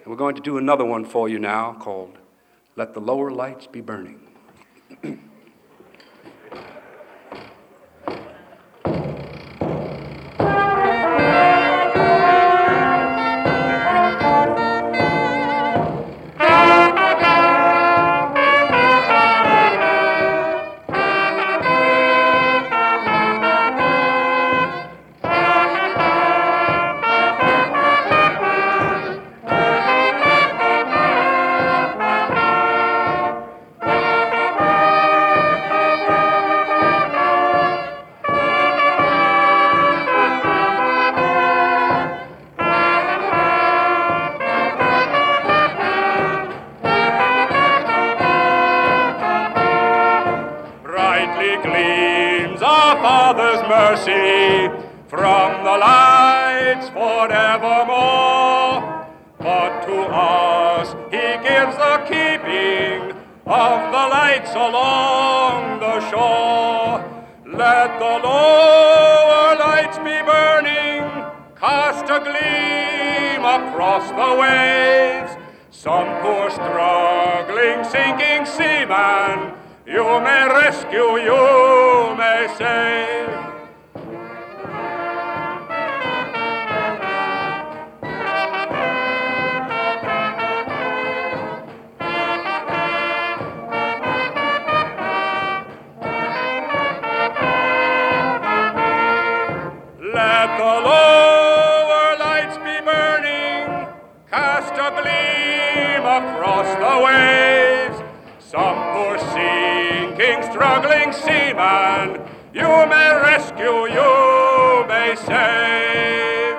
And we're going to do another one for you now called Let the Lower Lights Be Burning. Gleams our Father's mercy from the lights forevermore. But to us He gives the keeping of the lights along the shore. Let the lower lights be burning, cast a gleam across the waves. Some poor struggling, sinking seaman you may rescue, you may save. Let the lower lights be burning, cast a gleam across the waves. Some poor sinking, struggling seaman, you may rescue, you may save.